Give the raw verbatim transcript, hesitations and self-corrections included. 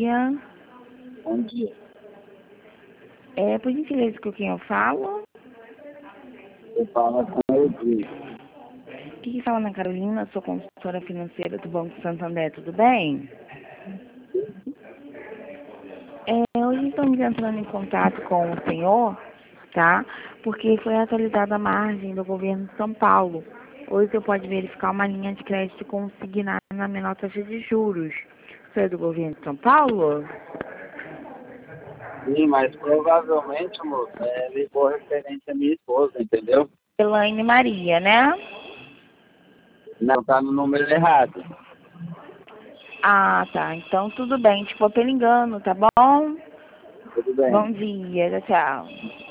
dia. Bom dia. É, por gentileza, com quem eu falo? Você fala com o Edinho. Aqui que fala Ana Carolina, sou consultora financeira do Banco Santander, tudo bem? É, hoje estamos entrando em contato com o senhor, tá? Porque foi atualizada a margem do governo de São Paulo. Hoje você pode verificar uma linha de crédito consignada na menor taxa de juros. Você é do governo de São Paulo? Sim, mas provavelmente, moço, é, ligou referente à minha esposa, entendeu? Elaine Maria, né? Não, tá no número errado. Ah, tá. Então tudo bem. Tipo, pelo engano, tá bom? Tudo bem. Bom dia, tchau.